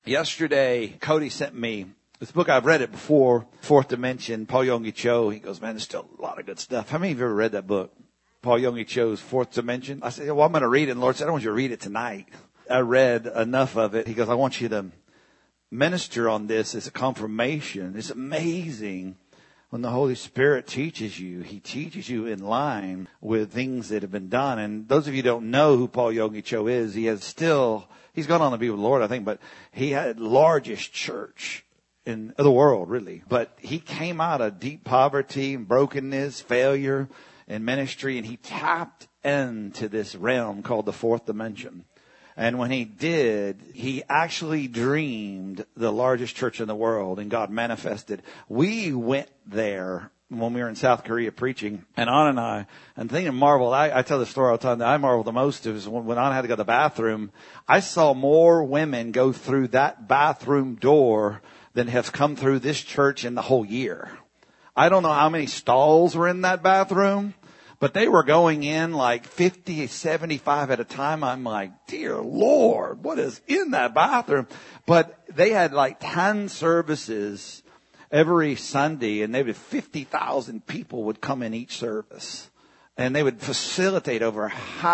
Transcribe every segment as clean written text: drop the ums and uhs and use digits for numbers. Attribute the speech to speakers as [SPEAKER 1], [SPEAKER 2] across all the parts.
[SPEAKER 1] Yesterday, Cody sent me this book. I've read it before, Fourth Dimension, Paul Yonggi Cho. He goes, man, there's still a lot of good stuff. How many of you have ever read that book? Paul Yonggi Cho's Fourth Dimension. I said, well, I'm going to read it. And the Lord said, I don't want you to read it tonight. I read enough of it. He goes, I want you to minister on this as a confirmation. It's amazing when the Holy Spirit teaches you. He teaches you in line with things that have been done. And those of you who don't know who Paul Yonggi Cho is, he's gone on to be with the Lord, I think, but he had the largest church in the world, really. But he came out of deep poverty and brokenness, failure in ministry, and he tapped into this realm called the Fourth Dimension. And when he did, he actually dreamed the largest church in the world, and God manifested. We went there when we were in South Korea preaching, and Anna and I, and the thing that marveled, I tell this story all the time, that I marveled the most is when Anna had to go to the bathroom, I saw more women go through that bathroom door than have come through this church in the whole year. I don't know how many stalls were in that bathroom, but they were going in like 50, 75 at a time. I'm like, dear Lord, what is in that bathroom? But they had like 10 services every Sunday, and they would 50,000 people would come in each service. And they would facilitate over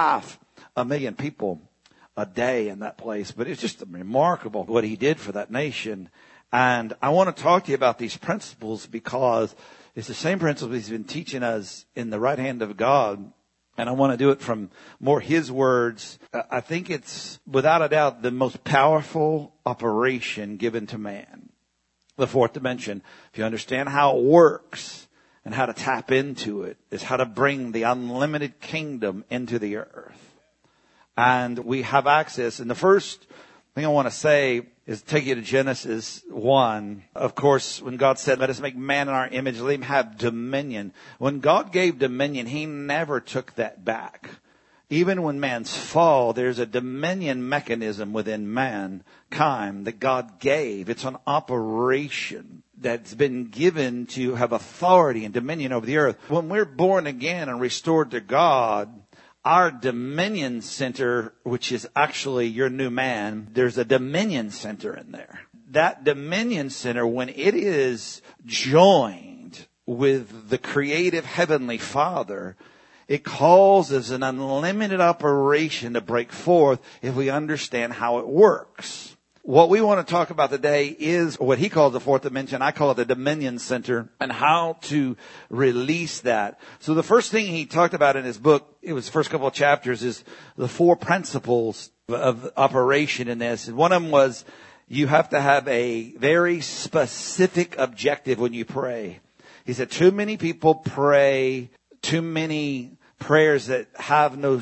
[SPEAKER 1] 500,000 people a day in that place. But it's just remarkable what he did for that nation. And I want to talk to you about these principles because it's the same principles he's been teaching us in the right hand of God. And I want to do it from more his words. I think it's, without a doubt, the most powerful operation given to man. The Fourth Dimension. If you understand how it works and how to tap into it, is how to bring the unlimited kingdom into the earth. And we have access. And the first thing I want to say is take you to Genesis 1. Of course, when God said, let us make man in our image, let him have dominion. When God gave dominion, he never took that back. Even when man's fall, there's a dominion mechanism within mankind that God gave. It's an operation that's been given to have authority and dominion over the earth. When we're born again and restored to God, our dominion center, which is actually your new man, there's a dominion center in there. That dominion center, when it is joined with the creative heavenly Father, it causes an unlimited operation to break forth if we understand how it works. What we want to talk about today is what he calls the Fourth Dimension. I call it the Dominion Center, and how to release that. So the first thing he talked about in his book, it was the first couple of chapters, is the 4 principles of operation in this. And one of them was you have to have a very specific objective when you pray. He said too many people pray too many prayers that have no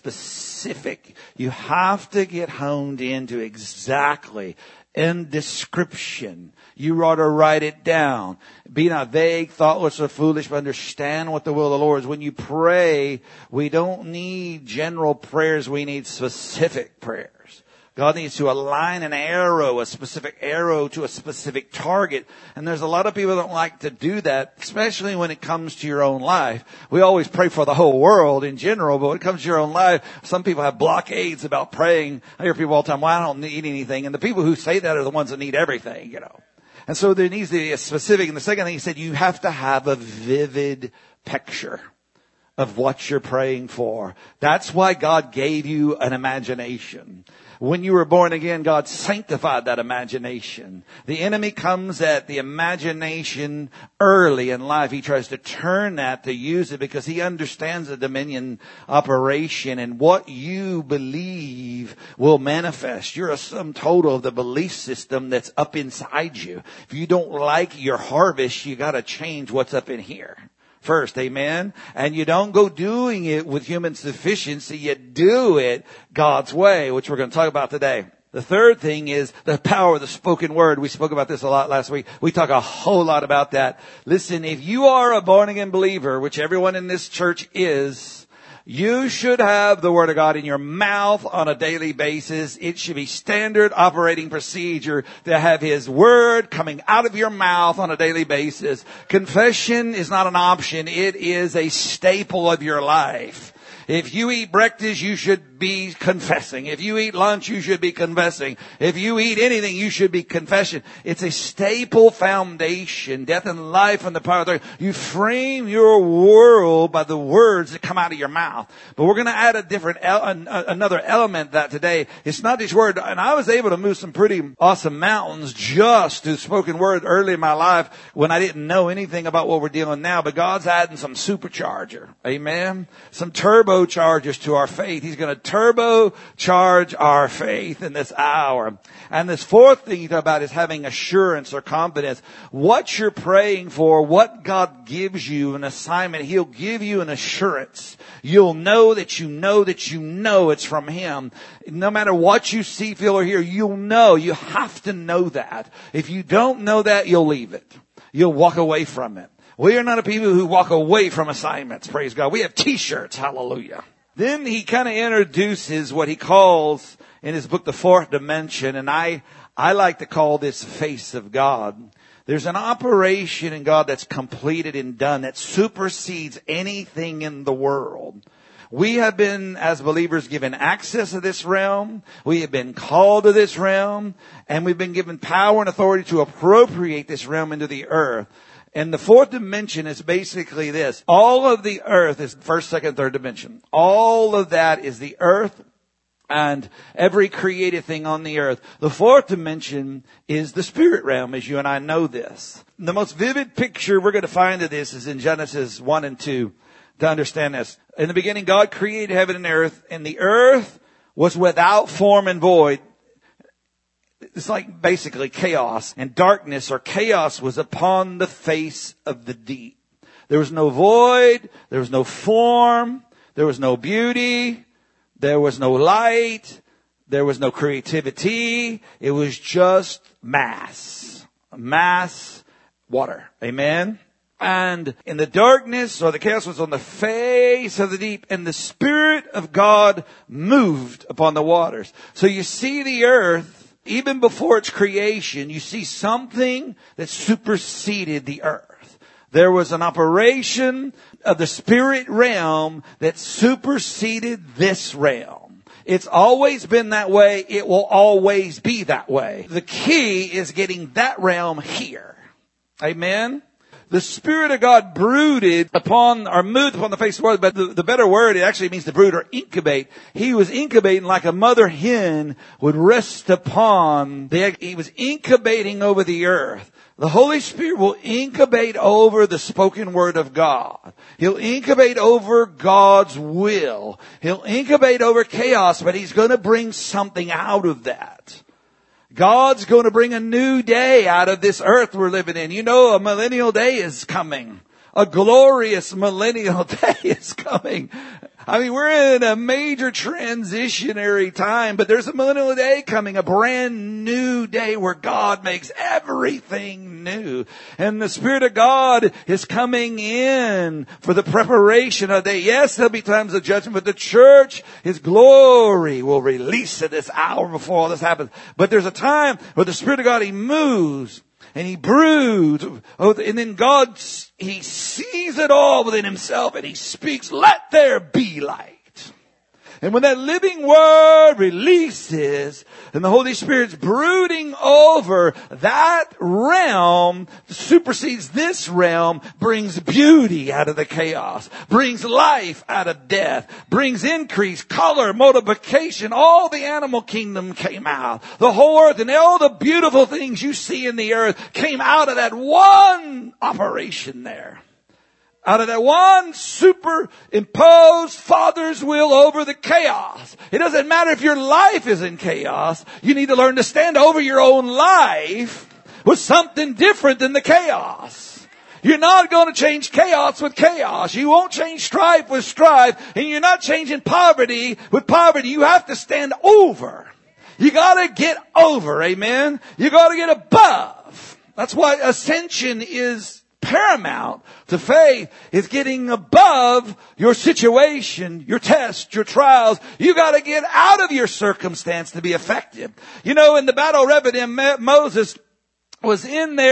[SPEAKER 1] specific. You have to get honed into exactly in description. You ought to write it down. Be not vague, thoughtless, or foolish, but understand what the will of the Lord is. When you pray, we don't need general prayers. We need specific prayers. God needs to align an arrow, a specific arrow to a specific target. And there's a lot of people that don't like to do that, especially when it comes to your own life. We always pray for the whole world in general, but when it comes to your own life, some people have blockades about praying. I hear people all the time, well, I don't need anything. And the people who say that are the ones that need everything, And so there needs to be a specific. And the second thing he said, you have to have a vivid picture of what you're praying for. That's why God gave you an imagination. When you were born again, God sanctified that imagination. The enemy comes at the imagination early in life. He tries to turn that to use it because he understands the dominion operation, and what you believe will manifest. You're a sum total of the belief system that's up inside you. If you don't like your harvest, you got to change what's up in here first, amen? And you don't go doing it with human sufficiency. You do it God's way, which we're going to talk about today. The third thing is the power of the spoken word. We spoke about this a lot last week. We talk a whole lot about that. Listen, if you are a born-again believer, which everyone in this church is, you should have the Word of God in your mouth on a daily basis. It should be standard operating procedure to have His Word coming out of your mouth on a daily basis. Confession is not an option. It is a staple of your life. If you eat breakfast, you should be confessing. If you eat lunch, you should be confessing. If you eat anything, you should be confessing. It's a staple foundation. Death and life and the power of the tongue. You frame your world by the words that come out of your mouth. But we're going to add another element that today. It's not just word. And I was able to move some pretty awesome mountains just through spoken word early in my life when I didn't know anything about what we're dealing now. But God's adding some supercharger. Amen. Some turbochargers to our faith. He's going to turbocharge our faith in this hour. And this fourth thing you talk about is having assurance or confidence. What you're praying for, what God gives you, an assignment, He'll give you an assurance. You'll know that you know that you know it's from Him. No matter what you see, feel, or hear, you'll know. You have to know that. If you don't know that, you'll leave it. You'll walk away from it. We are not a people who walk away from assignments, praise God. We have t-shirts, hallelujah. Then he kind of introduces what he calls in his book, The Fourth Dimension, and I like to call this face of God. There's an operation in God that's completed and done that supersedes anything in the world. We have been, as believers, given access to this realm. We have been called to this realm, and we've been given power and authority to appropriate this realm into the earth. And the fourth dimension is basically this. All of the earth is first, second, third dimension. All of that is the earth and every created thing on the earth. The fourth dimension is the spirit realm, as you and I know this. The most vivid picture we're going to find of this is in Genesis 1 and 2 to understand this. In the beginning, God created heaven and the earth was without form and void. It's like basically chaos, and darkness or chaos was upon the face of the deep. There was no void. There was no form. There was no beauty. There was no light. There was no creativity. It was just mass water. Amen. And in the darkness or the chaos was on the face of the deep, and the Spirit of God moved upon the waters. So you see the earth. Even before its creation, you see something that superseded the earth. There was an operation of the spirit realm that superseded this realm. It's always been that way. It will always be that way. The key is getting that realm here. Amen. The Spirit of God brooded upon, or moved upon the face of the world, but the better word, it actually means to brood or incubate. He was incubating like a mother hen would rest upon the egg. He was incubating over the earth. The Holy Spirit will incubate over the spoken word of God. He'll incubate over God's will. He'll incubate over chaos, but He's going to bring something out of that. God's going to bring a new day out of this earth we're living in. You know, a millennial day is coming. A glorious millennial day is coming. I mean, we're in a major transitionary time, but there's a millennial day coming, a brand new day where God makes everything new. And the Spirit of God is coming in for the preparation of the day. Yes, there'll be times of judgment, but the church, His glory will release at this hour before all this happens. But there's a time where the Spirit of God, He moves. And He broods. And then God, He sees it all within Himself and He speaks, let there be light. And when that living word releases and the Holy Spirit's brooding over that realm, supersedes this realm, brings beauty out of the chaos, brings life out of death, brings increase, color, multiplication. All the animal kingdom came out. The whole earth and all the beautiful things you see in the earth came out of that one operation there. Out of that one superimposed Father's will over the chaos. It doesn't matter if your life is in chaos. You need to learn to stand over your own life with something different than the chaos. You're not going to change chaos with chaos. You won't change strife with strife. And you're not changing poverty with poverty. You have to stand over. You got to get over. Amen. You got to get above. That's why ascension is paramount to faith, is getting above your situation, your test, your trials. You got to get out of your circumstance to be effective. You know, in the battle of Rephidim, Moses was in there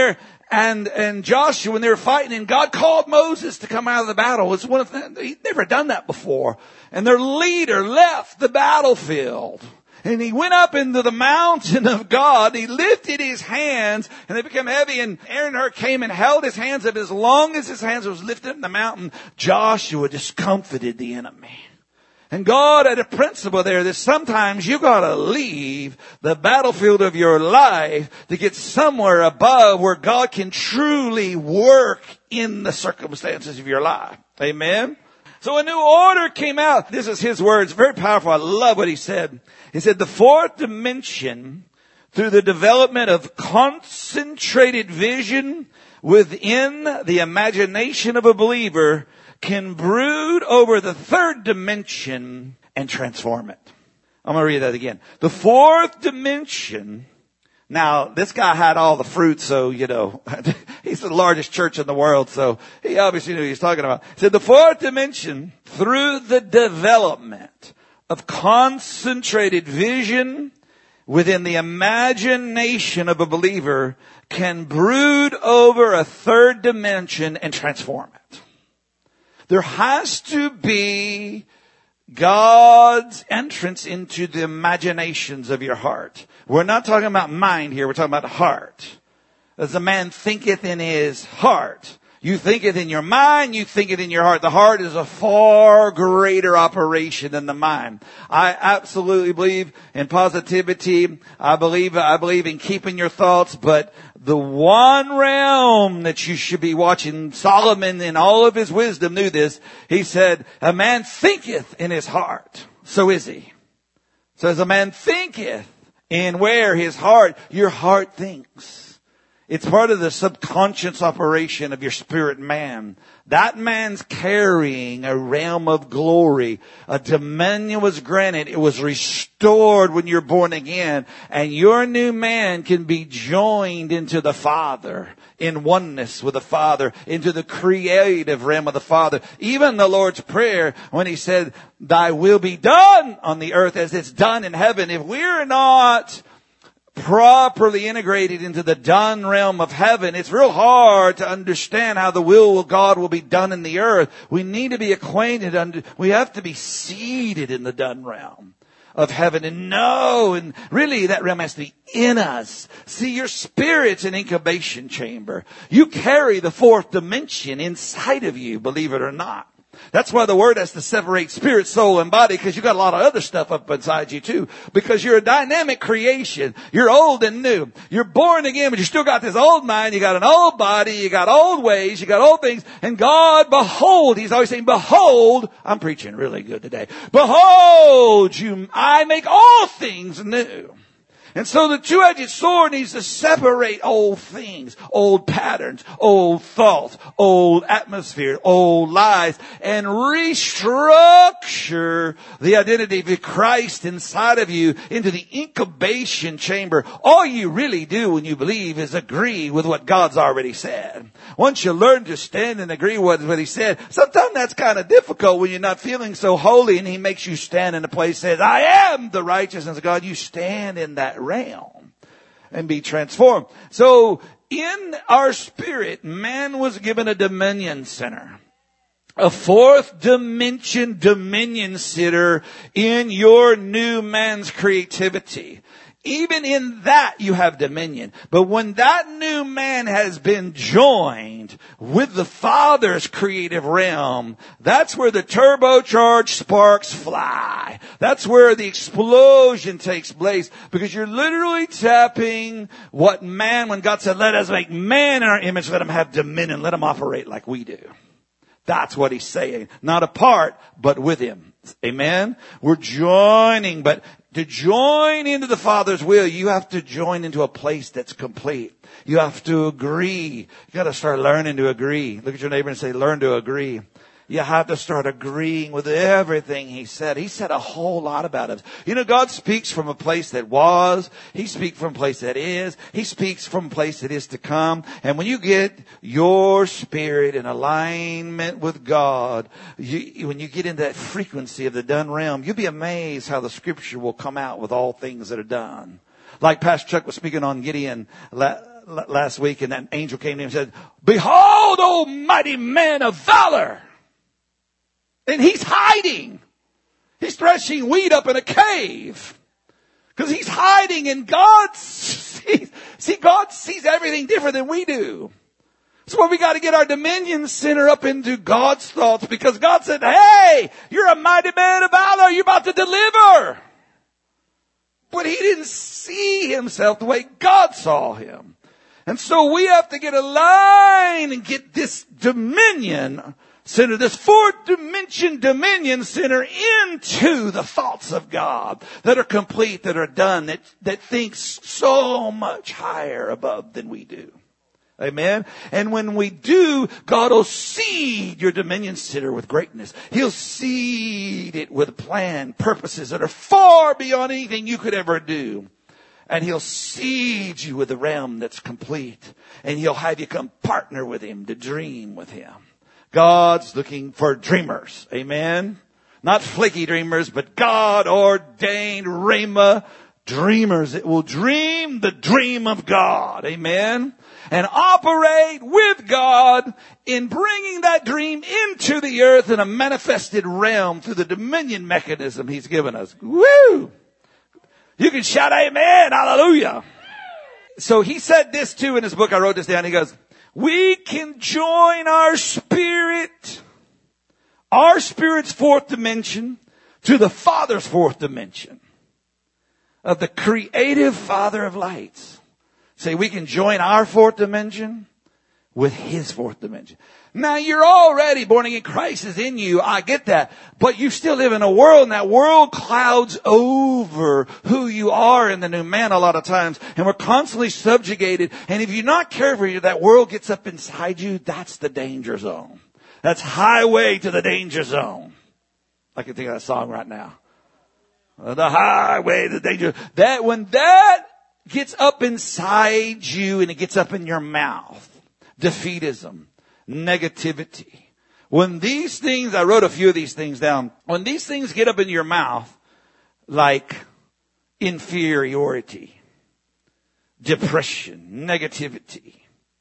[SPEAKER 1] and Joshua, when they were fighting, and God called Moses to come out of the battle. It's one of the, he'd never done that before. And their leader left the battlefield. And he went up into the mountain of God. He lifted his hands and they became heavy. And Aaron and Hur came and held his hands up. As long as his hands was lifted up in the mountain, Joshua discomfited the enemy. And God had a principle there that sometimes you gotta leave the battlefield of your life to get somewhere above where God can truly work in the circumstances of your life. Amen? So a new order came out. This is his words. Very powerful. I love what he said. He said, the fourth dimension, through the development of concentrated vision within the imagination of a believer, can brood over the third dimension and transform it. I'm going to read that again. The fourth dimension. Now, this guy had all the fruit, so, he's the largest church in the world, so he obviously knew what he was talking about. He said, the fourth dimension, through the development of concentrated vision within the imagination of a believer, can brood over a third dimension and transform it. There has to be God's entrance into the imaginations of your heart. We're not talking about mind here. We're talking about heart. As a man thinketh in his heart. You think it in your mind, you think it in your heart. The heart is a far greater operation than the mind. I absolutely believe in positivity. I believe in keeping your thoughts, but the one realm that you should be watching, Solomon in all of his wisdom knew this. He said, a man thinketh in his heart. So is he. So as a man thinketh in where his heart, your heart thinks. It's part of the subconscious operation of your spirit man. That man's carrying a realm of glory. A dominion was granted. It was restored when you're born again. And your new man can be joined into the Father, in oneness with the Father, into the creative realm of the Father. Even the Lord's Prayer, when he said, thy will be done on the earth as it's done in heaven. If we're not properly integrated into the done realm of heaven, it's real hard to understand how the will of God will be done in the earth. We need to be acquainted, we have to be seated in the done realm of heaven and know, and really that realm has to be in us. See, your spirit's an incubation chamber. You carry the fourth dimension inside of you, believe it or not. That's why the word has to separate spirit, soul, and body, because you got a lot of other stuff up inside you too. Because you're a dynamic creation. You're old and new. You're born again, but you still got this old mind. You got an old body. You got old ways. You got old things. And God, behold, he's always saying, behold, I'm preaching really good today. Behold, I make all things new. And so the two-edged sword needs to separate old things, old patterns, old thoughts, old atmosphere, old lies, and restructure the identity of Christ inside of you into the incubation chamber. All you really do when you believe is agree with what God's already said. Once you learn to stand and agree with what he said, sometimes that's kind of difficult when you're not feeling so holy and he makes you stand in a place that says, I am the righteousness of God. You stand in that realm and be transformed. So in our spirit, man was given a dominion center. A fourth dimension dominion center in your new man's creativity. Even in that you have dominion. But when that new man has been joined with the Father's creative realm, that's where the turbocharged sparks fly. That's where the explosion takes place. Because you're literally tapping what man, when God said, let us make man in our image, let him have dominion, let him operate like we do. That's what he's saying. Not apart, but with him. Amen? We're joining, but to join into the Father's will, you have to join into a place that's complete. You have to agree. You got to start learning to agree. Look at your neighbor and say, learn to agree. You have to start agreeing with everything he said. He said a whole lot about us. You know, God speaks from a place that was. He speaks from a place that is. He speaks from a place that is to come. And when you get your spirit in alignment with God, when you get into that frequency of the done realm, you'll be amazed how the scripture will come out with all things that are done. Like Pastor Chuck was speaking on Gideon last week, and that angel came to him and said, "Behold, O mighty man of valor." And he's hiding. He's threshing wheat up in a cave. Because he's hiding, and God sees everything different than we do. So we got to get our dominion center up into God's thoughts, because God said, "Hey, you're a mighty man of valor. You're about to deliver." But he didn't see himself the way God saw him. And so we have to get aligned and get this dominion center, this fourth dimension dominion center, into the thoughts of God that are complete, that are done, that thinks so much higher above than we do. Amen. And when we do, God will seed your dominion center with greatness. He'll seed it with plan, purposes that are far beyond anything you could ever do. And he'll seed you with a realm that's complete. And he'll have you come partner with him to dream with him. God's looking for dreamers. Amen. Not flaky dreamers, but God ordained Rhema dreamers that will dream the dream of God. Amen. And operate with God in bringing that dream into the earth in a manifested realm through the dominion mechanism he's given us. Woo! You can shout amen. Hallelujah. So he said this too in his book. I wrote this down. He goes, we can join our spirit's fourth dimension, to the Father's fourth dimension of the creative Father of lights. Say, we can join our fourth dimension with his fourth dimension. Now, you're already born again. Christ is in you. I get that. But you still live in a world, and that world clouds over who you are in the new man a lot of times. And we're constantly subjugated. And if you're not careful, that world gets up inside you. That's the danger zone. That's highway to the danger zone. I can think of that song right now. The highway to the danger. When that gets up inside you and it gets up in your mouth, defeatism, negativity. When these things, I wrote a few of these things down. When these things get up in your mouth, like inferiority, depression, negativity,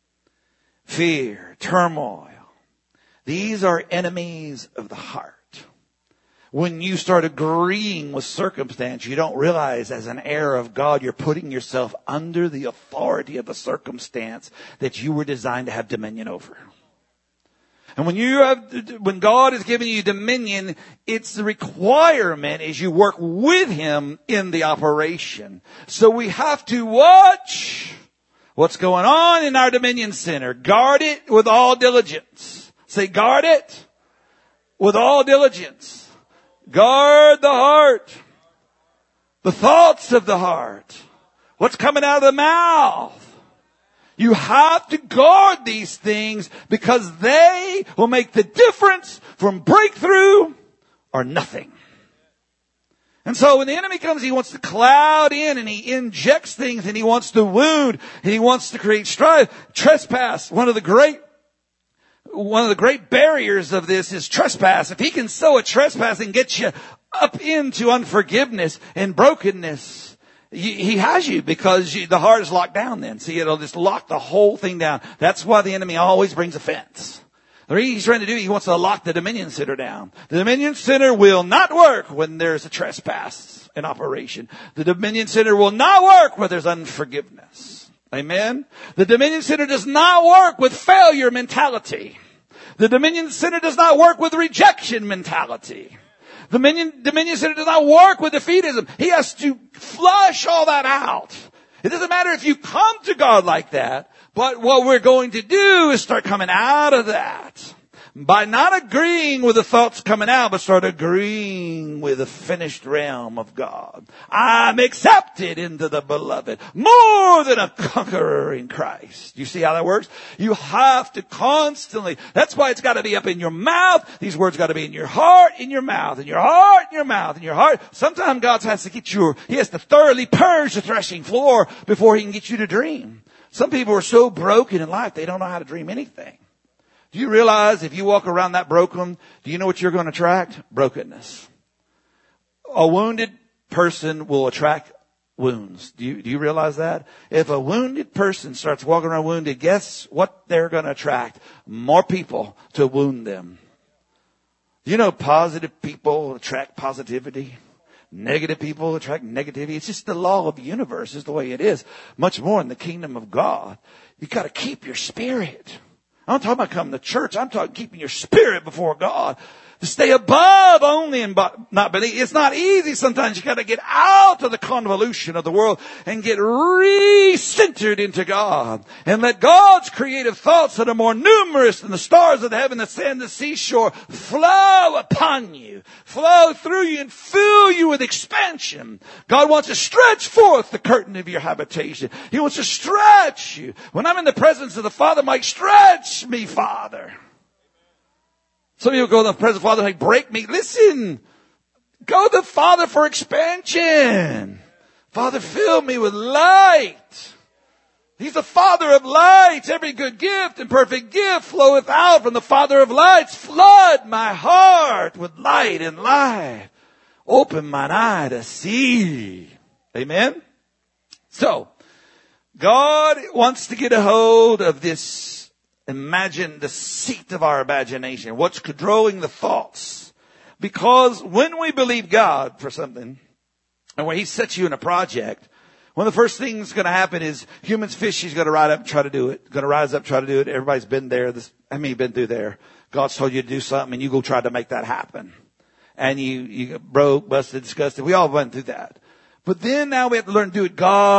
[SPEAKER 1] fear, turmoil, these are enemies of the heart. When you start agreeing with circumstance, you don't realize as an heir of God, you're putting yourself under the authority of a circumstance that you were designed to have dominion over. And when God is giving you dominion, it's the requirement is you work with him in the operation. So we have to watch what's going on in our dominion center. Guard it with all diligence. Say, guard it with all diligence. Guard the heart, the thoughts of the heart, what's coming out of the mouth. You have to guard these things because they will make the difference from breakthrough or nothing. And so when the enemy comes, he wants to cloud in and he injects things and he wants to wound and he wants to create strife, trespass. One of the great barriers of this is trespass. If he can sow a trespass and get you up into unforgiveness and brokenness, he has you because the heart is locked down then. See, it'll just lock the whole thing down. That's why the enemy always brings offense. The reason he's trying to do, he wants to lock the dominion center down. The dominion center will not work when there's a trespass in operation. The dominion center will not work where there's unforgiveness. Amen. The dominion center does not work with failure mentality. The dominion center does not work with rejection mentality. The dominion center does not work with defeatism. He has to flush all that out. It doesn't matter if you come to God like that, but what we're going to do is start coming out of that. By not agreeing with the thoughts coming out, but start agreeing with the finished realm of God. I'm accepted into the beloved, more than a conqueror in Christ. You see how that works? You have to constantly, that's why it's got to be up in your mouth. These words got to be in your heart, in your mouth, in your heart, in your mouth, in your heart. Sometimes God has to he has to thoroughly purge the threshing floor before he can get you to dream. Some people are so broken in life, they don't know how to dream anything. Do you realize if you walk around that broken, do you know what you're going to attract? Brokenness. A wounded person will attract wounds. Do you realize that? If a wounded person starts walking around wounded, guess what they're going to attract? More people to wound them. You know, positive people attract positivity. Negative people attract negativity. It's just the law of the universe is the way it is. Much more in the kingdom of God. You got to keep your spirit. I'm not talking about coming to church. I'm talking keeping your spirit before God. To stay above only and not beneath. It's not easy sometimes. You got to get out of the convolution of the world and get re-centered into God. And let God's creative thoughts that are more numerous than the stars of the heaven that stand the seashore flow upon you, flow through you and fill you with expansion. God wants to stretch forth the curtain of your habitation. He wants to stretch you. When I'm in the presence of the Father, Mike, stretch me, Father. Some people go to the presence of the Father and like, break me. Listen, go to the Father for expansion. Father, fill me with light. He's the Father of lights. Every good gift and perfect gift floweth out from the Father of lights. Flood my heart with light and life. Open mine eye to see. Amen? So, God wants to get a hold of this. Imagine the seat of our imagination. What's controlling the thoughts? Because when we believe God for something, and when He sets you in a project, one of the first things going to happen is humans, fish, He's going to rise up and try to do it. Going to rise up, try to do it. Everybody's been there. You've been through there. God's told you to do something and you go try to make that happen. And you get broke, busted, disgusted. We all went through that. But then now we have to learn to do it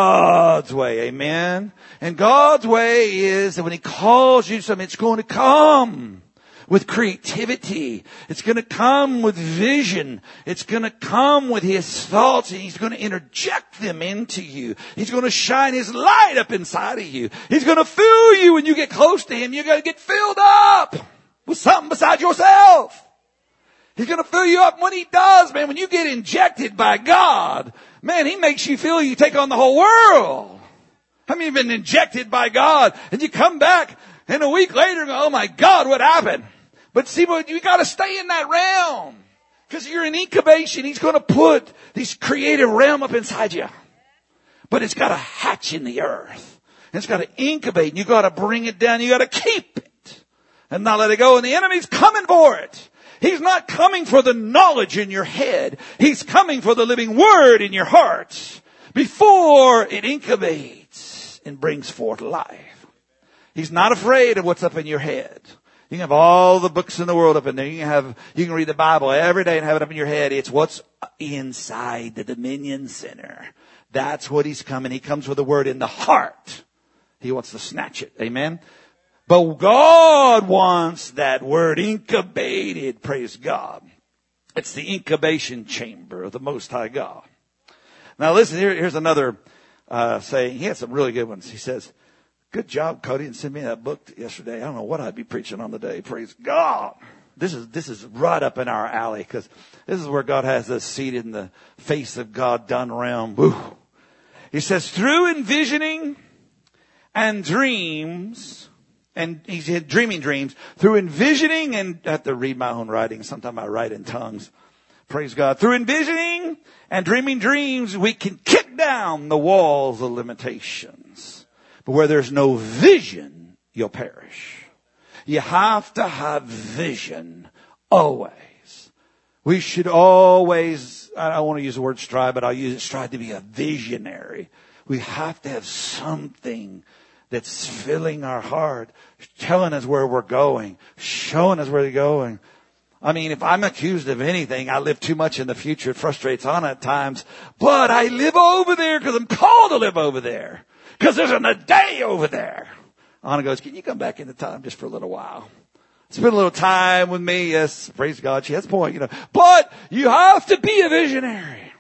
[SPEAKER 1] God's way. Amen. And God's way is that when He calls you to something, it's going to come with creativity. It's going to come with vision. It's going to come with His thoughts, and He's going to interject them into you. He's going to shine His light up inside of you. He's going to fill you when you get close to Him. You're going to get filled up with something besides yourself. He's going to fill you up. When He does, man, when you get injected by God, man, He makes you feel you take on the whole world. How many have been injected by God and you come back and a week later and go, oh my God, what happened? But see, you got to stay in that realm because you're in incubation. He's going to put this creative realm up inside you, but it's got to hatch in the earth. It's got to incubate and you got to bring it down. You got to keep it and not let it go. And the enemy's coming for it. He's not coming for the knowledge in your head. He's coming for the living word in your heart before it incubates and brings forth life. He's not afraid of what's up in your head. You can have all the books in the world up in there. You can read the Bible every day and have it up in your head. It's what's inside the dominion center. That's what He's coming. He comes with the word in the heart. He wants to snatch it. Amen. But God wants that word incubated. Praise God. It's the incubation chamber of the Most High God. Now listen, here's another saying. He had some really good ones. He says, good job, Cody, and send me that book yesterday. I don't know what I'd be preaching on today. Praise God. This is right up in our alley because this is where God has us seated in the face of God done realm. Woo. He says, through envisioning and dreams, and he said dreaming dreams, through envisioning, and I have to read my own writing. Sometimes I write in tongues. Praise God. Through envisioning and dreaming dreams, we can kick down the walls of limitations. But where there's no vision, you'll perish. You have to have vision always. We should always, I don't want to use the word strive, but I'll use it, strive to be a visionary. We have to have something that's filling our heart, telling us where we're going, showing us where we're going. I mean, if I'm accused of anything, I live too much in the future. It frustrates on at times. But I live over there because I'm called to live over there. Because there's a day over there. Anna goes, can you come back into time just for a little while? Spend a little time with me. Yes, praise God. She has a point, But you have to be a visionary.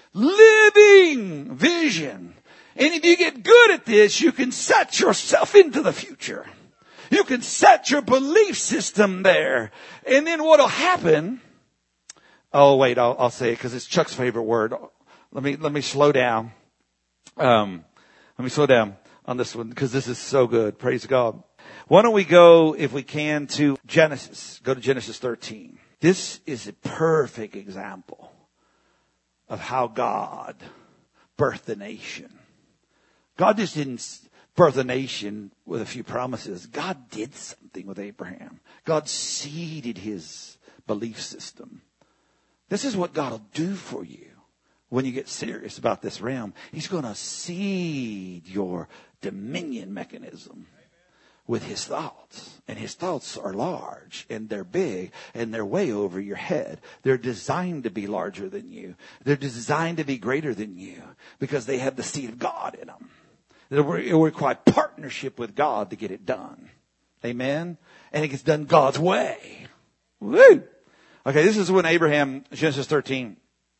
[SPEAKER 1] Living vision. And if you get good at this, you can set yourself into the future. You can set your belief system there. And then what'll happen? Oh, wait, I'll say it because it's Chuck's favorite word. Let me slow down. Let me slow down on this one because this is so good. Praise God. Why don't we go, if we can, to Genesis. Go to Genesis 13. This is a perfect example of how God birthed a nation. God just didn't birth a nation with a few promises. God did something with Abraham. God seeded his belief system. This is what God will do for you when you get serious about this realm. He's going to seed your dominion mechanism with his thoughts. And his thoughts are large, and they're big, and they're way over your head. They're designed to be larger than you. They're designed to be greater than you because they have the seed of God in them. It will require partnership with God to get it done. Amen? And it gets done God's way. Woo! Okay, this is when Abraham, Genesis 13,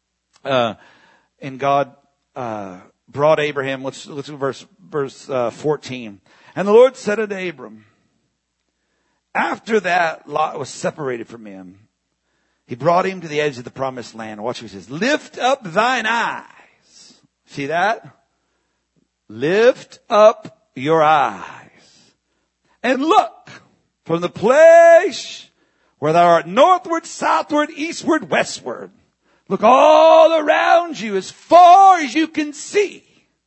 [SPEAKER 1] and God brought Abraham, let's look at verse 14. And the Lord said unto Abram, after that Lot was separated from him, he brought him to the edge of the promised land. Watch what he says. Lift up thine eyes. See that? Lift up your eyes and look from the place where thou art northward, southward, eastward, westward. Look all around you as far as you can see.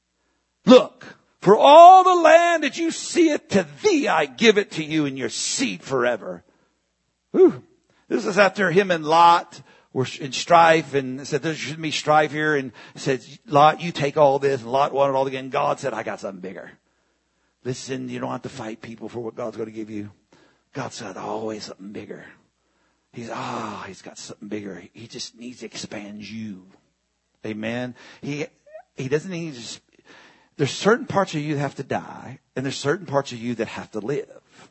[SPEAKER 1] Look, for all the land that you see it, to thee I give it to you and your seed forever. Whew. This is after him and Lot were in strife, and said there shouldn't be strife here, and said, Lot, you take all this, and Lot wanted all again. God said, I got something bigger. Listen, you don't have to fight people for what God's going to give you. God said, always something bigger. He's got something bigger. He just needs to expand you. Amen. He doesn't need to. There's certain parts of you that have to die, and there's certain parts of you that have to live.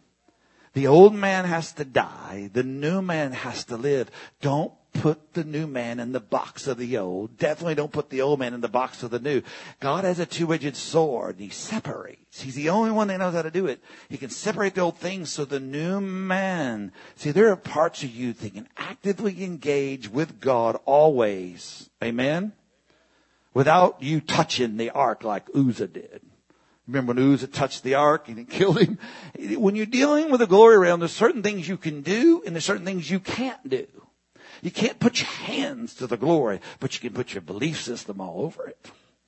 [SPEAKER 1] The old man has to die. The new man has to live. Don't put the new man in the box of the old. Definitely don't put the old man in the box of the new. God has a two-edged sword. He separates. He's the only one that knows how to do it. He can separate the old things so the new man. See, there are parts of you that can actively engage with God always. Amen? Without you touching the ark like Uzzah did. Remember when Uzzah touched the ark and it killed him? When you're dealing with the glory realm, there's certain things you can do and there's certain things you can't do. You can't put your hands to the glory, but you can put your belief system all over it.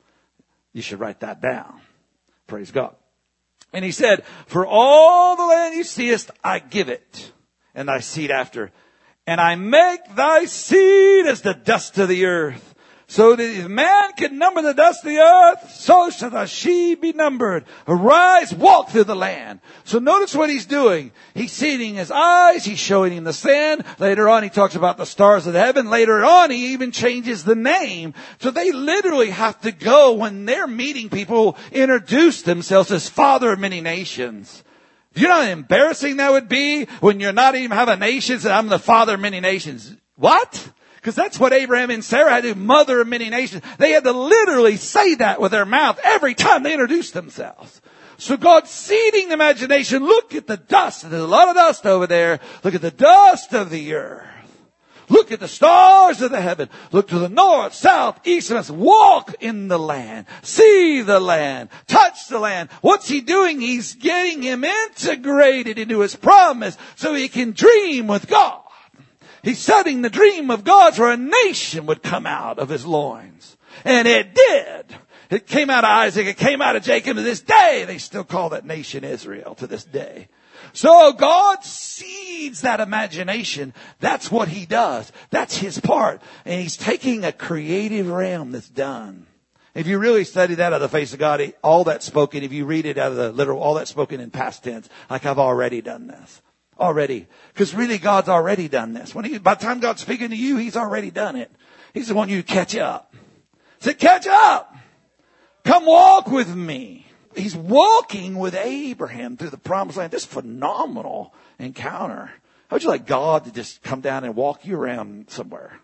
[SPEAKER 1] You should write that down. Praise God. And he said, for all the land you seest, I give it, and thy seed after. And I make thy seed as the dust of the earth. So that if man can number the dust of the earth, so shall thy seed be numbered. Arise, walk through the land. So notice what he's doing. He's seeding his eyes. He's showing him the sand. Later on, he talks about the stars of heaven. Later on, he even changes the name. So they literally have to go, when they're meeting people, introduce themselves as Father of many nations. Do you know how embarrassing that would be when you're not even have a nation, and I'm the Father of many nations? What? Because that's what Abraham and Sarah had to do, mother of many nations. They had to literally say that with their mouth every time they introduced themselves. So God's seeding the imagination. Look at the dust. There's a lot of dust over there. Look at the dust of the earth. Look at the stars of the heaven. Look to the north, south, east, and west. Walk in the land. See the land. Touch the land. What's he doing? He's getting him integrated into his promise so he can dream with God. He's setting the dream of God for a nation would come out of his loins. And it did. It came out of Isaac. It came out of Jacob. To this day, they still call that nation Israel to this day. So God seeds that imagination. That's what he does. That's his part. And he's taking a creative realm that's done. If you really study that out of the face of God, all that's spoken, if you read it out of the literal, all that's spoken in past tense, like I've already done this. Already. Because really God's already done this. By the time God's speaking to you, he's already done it. He's the one you catch up. Say, catch up. Come walk with me. He's walking with Abraham through the promised land. This phenomenal encounter. How would you like God to just come down and walk you around somewhere?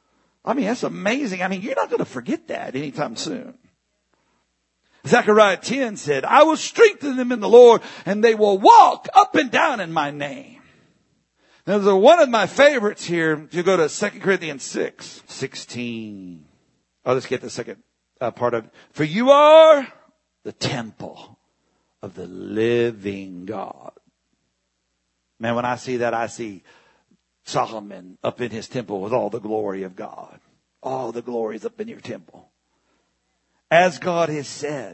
[SPEAKER 1] I mean, that's amazing. I mean, you're not going to forget that anytime soon. Zechariah 10 said, I will strengthen them in the Lord, and they will walk up and down in my name. Now, there's one of my favorites here. You go to 2 Corinthians 6:16. I'll just get the second part of it. For you are the temple of the living God. Man, when I see that, I see Solomon up in his temple with all the glory of God. All the glory is up in your temple. As God has said,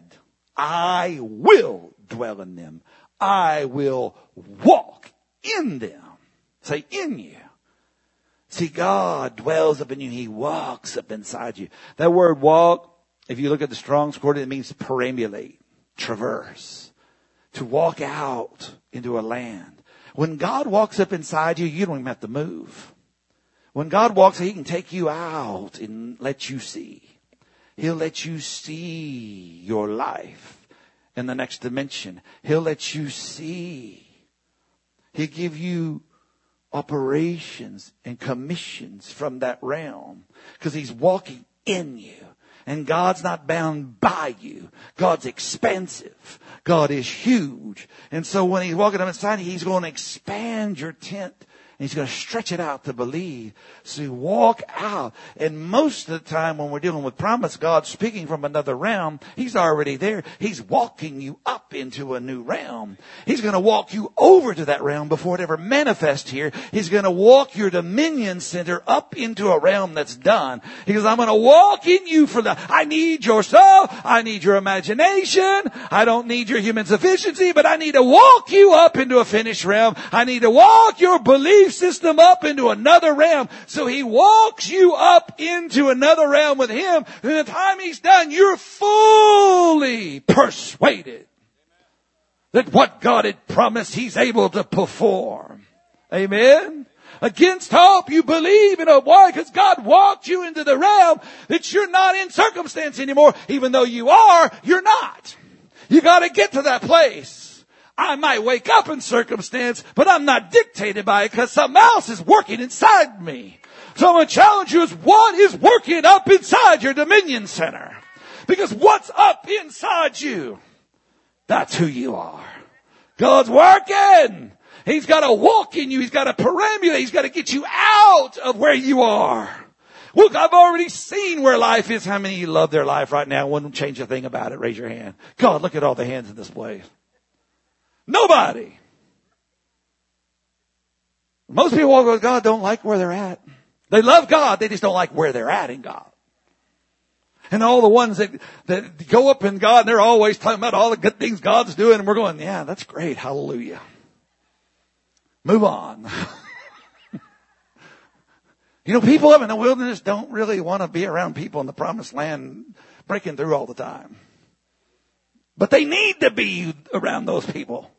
[SPEAKER 1] I will dwell in them. I will walk in them. Say, in you. See, God dwells up in you. He walks up inside you. That word walk, if you look at the Strong's Concordance, it means perambulate, traverse, to walk out into a land. When God walks up inside you, you don't even have to move. When God walks, He can take you out and let you see. He'll let you see your life in the next dimension. He'll let you see. He'll give you operations and commissions from that realm because He's walking in you. And God's not bound by you. God's expansive. God is huge. And so when He's walking up inside, He's going to expand your tent. And He's going to stretch it out to believe. So you walk out. And most of the time when we're dealing with promise, God's speaking from another realm. He's already there. He's walking you up into a new realm. He's going to walk you over to that realm before it ever manifests here. He's going to walk your dominion center up into a realm that's done. He goes, I'm going to walk in you for the, I need your soul. I need your imagination. I don't need your human sufficiency, but I need to walk you up into a finished realm. I need to walk your belief system up into another realm. So He walks you up into another realm with Him. And the time He's done, you're fully persuaded that what God had promised, He's able to perform. Amen. Against hope, you believe in hope. Why? Because God walked you into the realm that you're not in circumstance anymore. Even though you are, you're not. You got to get to that place. I might wake up in circumstance, but I'm not dictated by it because something else is working inside me. So I'm going to challenge you is what is working up inside your dominion center? Because what's up inside you, that's who you are. God's working. He's got to walk in you. He's got to perambulate. He's got to get you out of where you are. Look, I've already seen where life is. How many of you love their life right now? Wouldn't change a thing about it. Raise your hand. God, look at all the hands in this place. Nobody. Most people walk with God don't like where they're at. They love God. They just don't like where they're at in God. And all the ones that go up in God, they're always talking about all the good things God's doing. And we're going, yeah, that's great. Hallelujah. Move on. You know, people up in the wilderness don't really want to be around people in the promised land breaking through all the time. But they need to be around those people.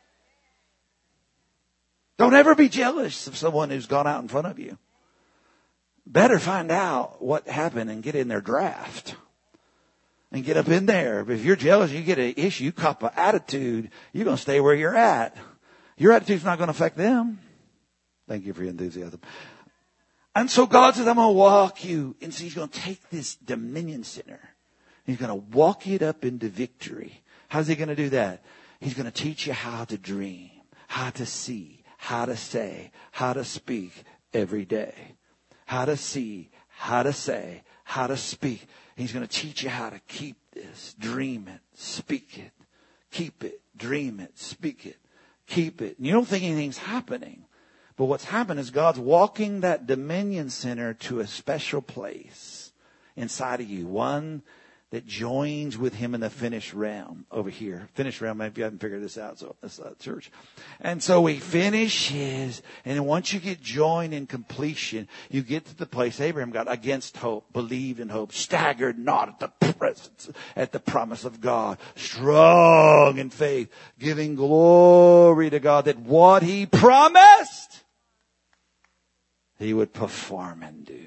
[SPEAKER 1] Don't ever be jealous of someone who's gone out in front of you. Better find out what happened and get in their draft. And get up in there. If you're jealous, you get an issue, you cop an attitude, you're going to stay where you're at. Your attitude's not going to affect them. Thank you for your enthusiasm. And so God says, I'm going to walk you. And so He's going to take this dominion center. He's going to walk it up into victory. How's He going to do that? He's going to teach you how to dream, how to see, how to say, how to speak every day. How to see, how to say, how to speak. He's going to teach you how to keep this. Dream it, speak it, keep it, dream it, speak it, keep it. And you don't think anything's happening. But what's happened is God's walking that dominion center to a special place inside of you. One that joins with Him in the finished realm over here. Finished realm, if you haven't figured this out, so that's church. And so we finish His, and then once you get joined in completion, you get to the place Abraham got against hope, believed in hope, staggered not at the presence, at the promise of God, strong in faith, giving glory to God that what He promised, He would perform and do.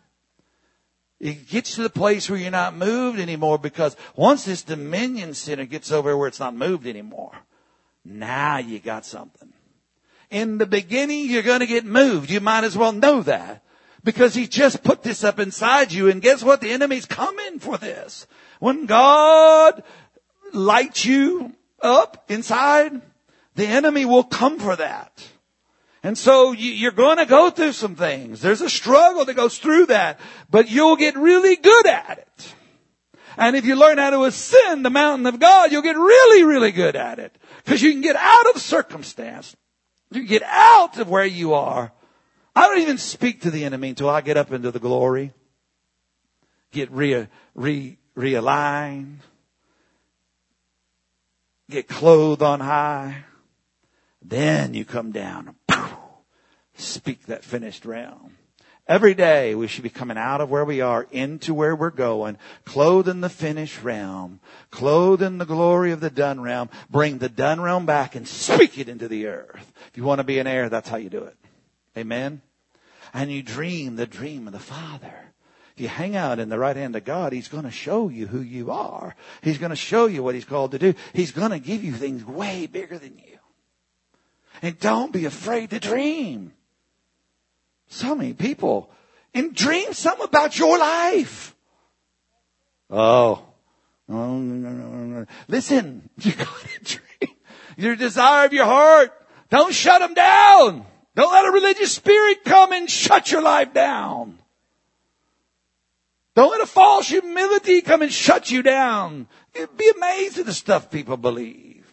[SPEAKER 1] It gets to the place where you're not moved anymore because once this dominion center gets over where it's not moved anymore, now you got something. In the beginning, you're going to get moved. You might as well know that because He just put this up inside you. And guess what? The enemy's coming for this. When God lights you up inside, the enemy will come for that. And so you're going to go through some things. There's a struggle that goes through that, but you'll get really good at it. And if you learn how to ascend the mountain of God, you'll get really, really good at it. Because you can get out of circumstance. You can get out of where you are. I don't even speak to the enemy until I get up into the glory. Get realign, get clothed on high. Then you come down and speak that finished realm. Every day we should be coming out of where we are into where we're going, clothed in the finished realm, clothed in the glory of the done realm. Bring the done realm back and speak it into the earth. If you want to be an heir, that's how you do it. Amen? And you dream the dream of the Father. If you hang out in the right hand of God, He's going to show you who you are. He's going to show you what He's called to do. He's going to give you things way bigger than you. And don't be afraid to dream. So many people, and dream something about your life. Listen, you got to dream. Your desire of your heart. Don't shut them down. Don't let a religious spirit come and shut your life down. Don't let a false humility come and shut you down. You'd be amazed at the stuff people believe.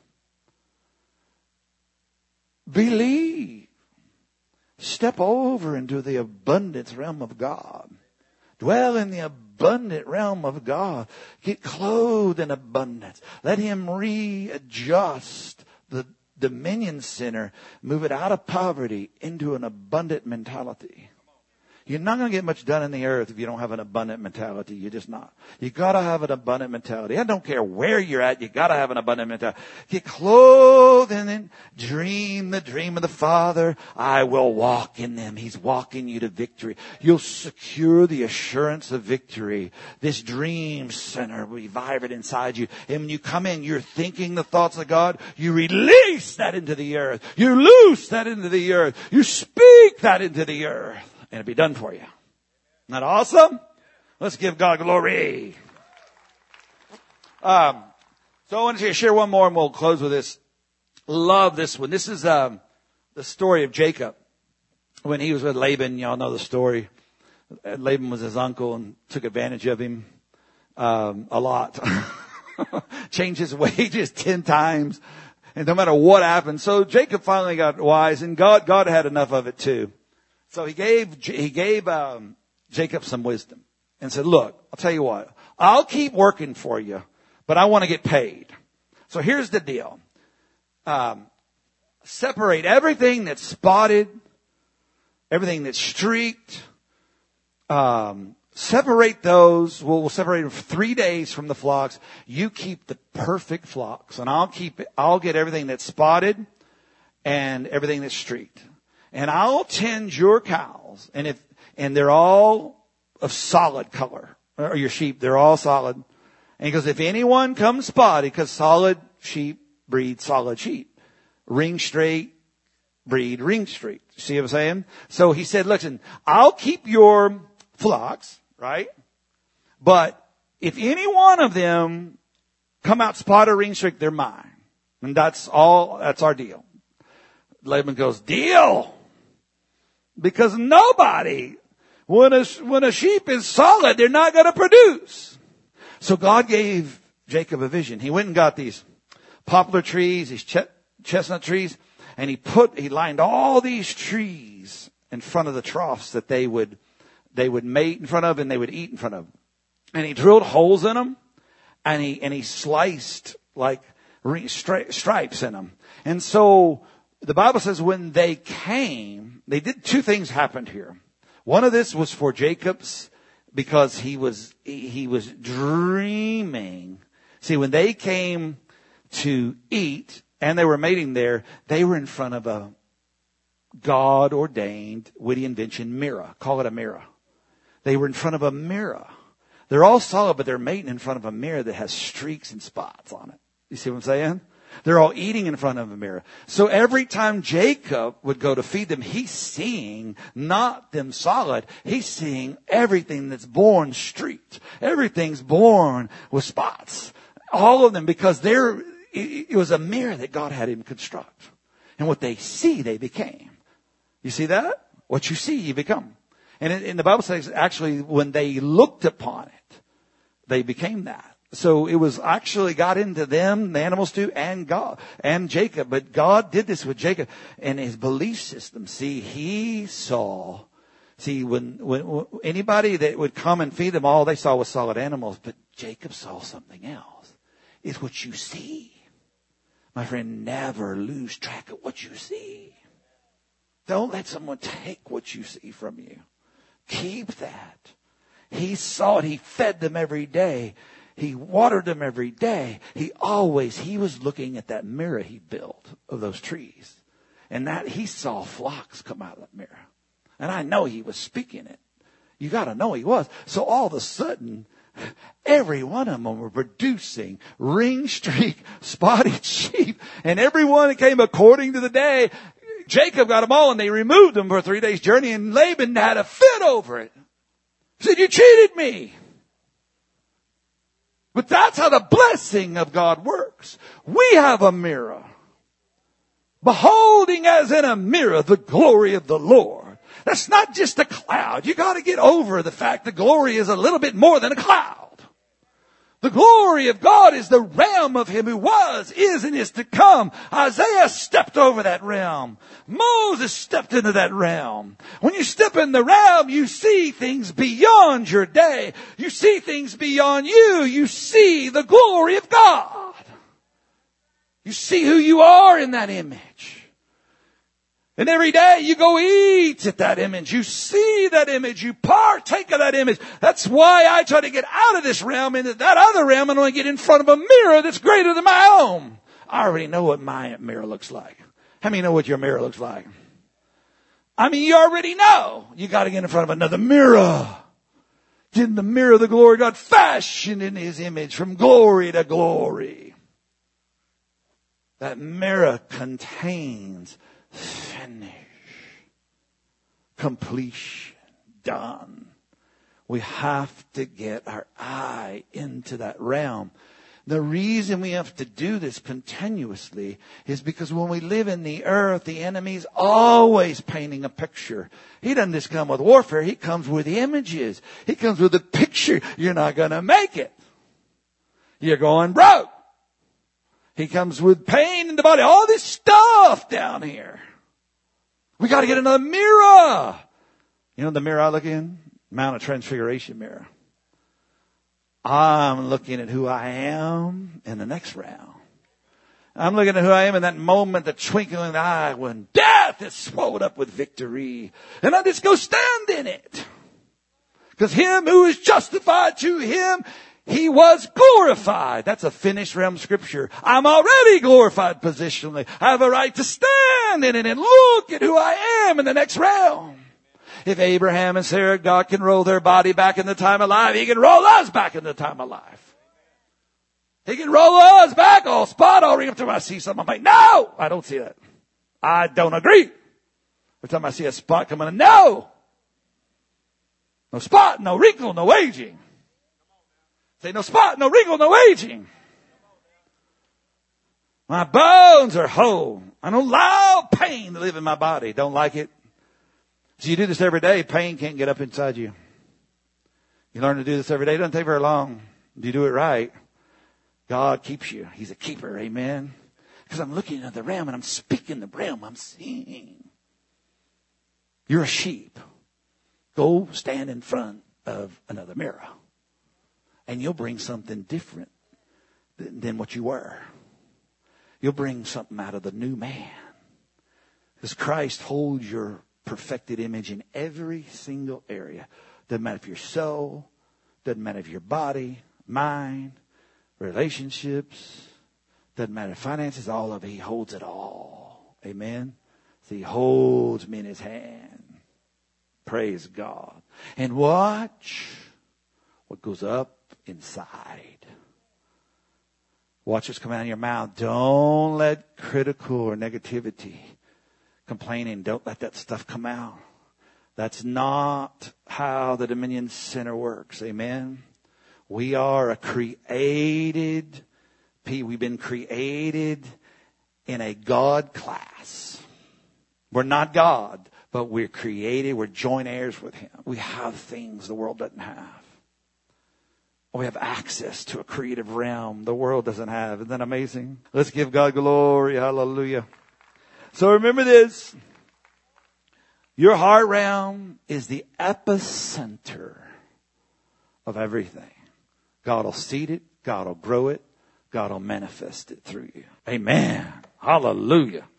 [SPEAKER 1] Believe. Step over into the abundance realm of God. Dwell in the abundant realm of God. Get clothed in abundance. Let Him readjust the dominion center. Move it out of poverty into an abundant mentality. You're not going to get much done in the earth if you don't have an abundant mentality. You're just not. You got to have an abundant mentality. I don't care where you're at. You got to have an abundant mentality. Get clothed in it. Dream the dream of the Father. I will walk in them. He's walking you to victory. You'll secure the assurance of victory. This dream center will revive it inside you. And when you come in, you're thinking the thoughts of God. You release that into the earth. You loose that into the earth. You speak that into the earth. And it'll be done for you. Isn't that awesome? Let's give God glory. So I want to share one more and we'll close with this. Love this one. This is the story of Jacob. When he was with Laban, y'all know the story. Laban was his uncle and took advantage of him a lot. Changed his wages 10 times. And no matter what happened. So Jacob finally got wise and God had enough of it too. So he gave Jacob some wisdom and said, look, I'll tell you what, I'll keep working for you, but I want to get paid. So here's the deal. Separate everything that's spotted, everything that's streaked. Separate those. We'll separate them for 3 days from the flocks. You keep the perfect flocks and I'll get everything that's spotted and everything that's streaked. And I'll tend your cows, and they're all of solid color, or your sheep, they're all solid. And he goes, if anyone comes spotted, because solid sheep breed solid sheep. Ring straight breed ring straight. See what I'm saying? So he said, listen, I'll keep your flocks, right? But if any one of them come out spotted ring straight, they're mine. And that's our deal. Laban goes, deal! Because nobody, when a sheep is solid, they're not going to produce. So God gave Jacob a vision. He went and got these poplar trees, these chestnut trees, and he lined all these trees in front of the troughs that they would mate in front of and they would eat in front of. And he drilled holes in them, and he sliced like stripes in them. And so the Bible says when they came, they did 2 things happened here. One of this was for Jacob's because he was dreaming. See, when they came to eat and they were mating there, they were in front of a God-ordained witty invention mirror. Call it a mirror. They were in front of a mirror. They're all solid, but they're mating in front of a mirror that has streaks and spots on it. You see what I'm saying? They're all eating in front of a mirror. So every time Jacob would go to feed them, he's seeing not them solid. He's seeing everything that's born streaked. Everything's born with spots. All of them, because it was a mirror that God had him construct. And what they see, they became. You see that? What you see, you become. And the Bible says actually when they looked upon it, they became that. So it was actually got into them, the animals too, and God, and Jacob. But God did this with Jacob and his belief system. See, he saw See, when anybody that would come and feed them, all they saw was solid animals. But Jacob saw something else. It's what you see. My friend, never lose track of what you see. Don't let someone take what you see from you. Keep that. He saw it. He fed them every day. He watered them every day. He was looking at that mirror he built of those trees. And that he saw flocks come out of that mirror. And I know he was speaking it. You got to know he was. So all of a sudden, every one of them were producing ring-streak, spotted sheep. And every one that came according to the day. Jacob got them all and they removed them for a 3 days journey. And Laban had a fit over it. He said, you cheated me. But that's how the blessing of God works. We have a mirror. Beholding as in a mirror the glory of the Lord. That's not just a cloud. You got to get over the fact the glory is a little bit more than a cloud. The glory of God is the realm of Him who was, is, and is to come. Isaiah stepped over that realm. Moses stepped into that realm. When you step in the realm, you see things beyond your day. You see things beyond you. You see the glory of God. You see who you are in that image. And every day you go eat at that image. You see that image. You partake of that image. That's why I try to get out of this realm into that other realm and only get in front of a mirror that's greater than my own. I already know what my mirror looks like. How many know what your mirror looks like? I mean, you already know. You got to get in front of another mirror. Get in the mirror of the glory of God, fashioned in His image from glory to glory. That mirror contains finish, completion, done. We have to get our eye into that realm. The reason we have to do this continuously is because when we live in the earth, the enemy's always painting a picture. He doesn't just come with warfare. He comes with images. He comes with a picture. You're not going to make it. You're going broke. He comes with pain in the body. All this stuff down here. We got to get another mirror. You know the mirror I look in? Mount of Transfiguration mirror. I'm looking at who I am in the next round. I'm looking at who I am in that moment, the twinkling eye when death is swallowed up with victory. And I just go stand in it. Because Him who is justified, to Him He was glorified. That's a finished realm scripture. I'm already glorified positionally. I have a right to stand in it and look at who I am in the next realm. If Abraham and Sarah, God can roll their body back in the time of life, He can roll us back in the time of life. He can roll us back all spot, all ring up to I see something. I'm like, no, I don't see that. I don't agree. Every time I see a spot coming in, no. No spot, no wrinkle, no aging. Say no spot, no wrinkle, no aging. My bones are whole. I don't allow pain to live in my body. Don't like it. So you do this every day, pain can't get up inside you. You learn to do this every day. It doesn't take very long. You do it right. God keeps you. He's a keeper. Amen. Because I'm looking at the realm and I'm speaking the realm. I'm seeing. You're a sheep. Go stand in front of another mirror. And you'll bring something different than what you were. You'll bring something out of the new man. Because Christ holds your perfected image in every single area. Doesn't matter if you're soul. Doesn't matter if your body, mind, relationships. Doesn't matter finances. All of it. He holds it all. Amen. So He holds me in His hand. Praise God. And watch what goes up inside. Watch what's coming out of your mouth. Don't let critical or negativity, complaining, don't let that stuff come out. That's not how the Dominion Center works. Amen. We are a created people. We've been created in a God class. We're not God, but we're created. We're joint heirs with Him. We have things the world doesn't have. We have access to a creative realm the world doesn't have. Isn't that amazing? Let's give God glory. Hallelujah. So remember this. Your heart realm is the epicenter of everything. God will seed it. God will grow it. God will manifest it through you. Amen. Hallelujah.